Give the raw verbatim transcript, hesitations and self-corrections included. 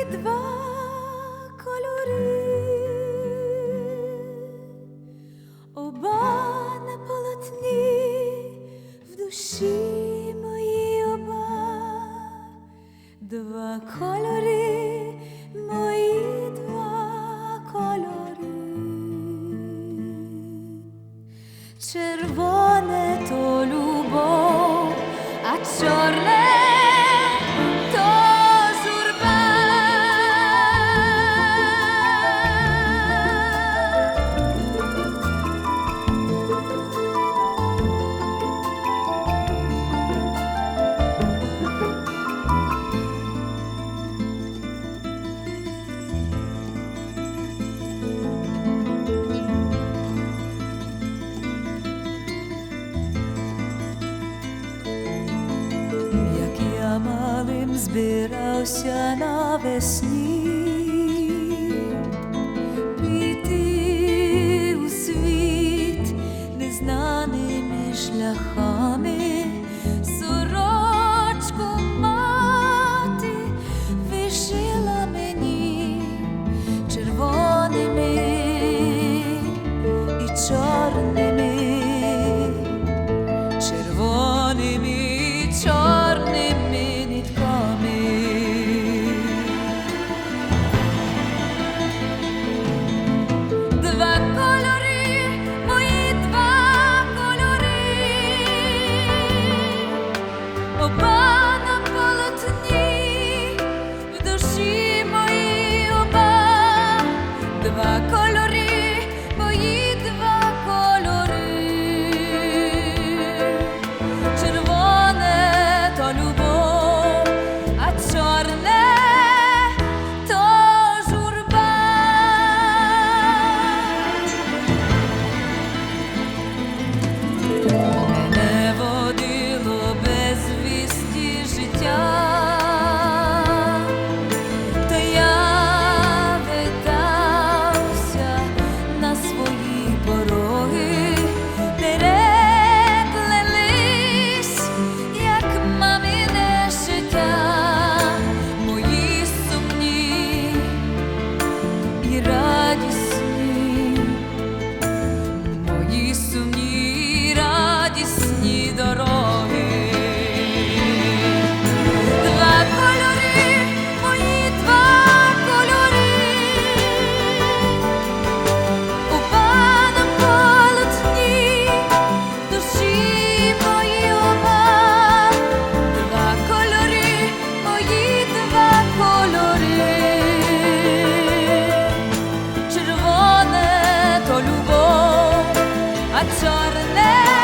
два кольори, оба на полотні, в душі моїй оба, два кольори, мої два кольори. Червоне то любов, а чорне малим збирався навесні піти у світ незнаними шляхами. Сорочку мати вишила мені червоними і чорними, червоними і чорними. Оба на полотні, в душі моїй оба, два кольори, мої два кольори. Червоне то любов, а чорне то журба. Мене водило без життя, та я видався на свої пороги, переплелись, як мамине життя, мої сумні і радісні, мої сумні і радісні дороги. Червоне то любов, а чорне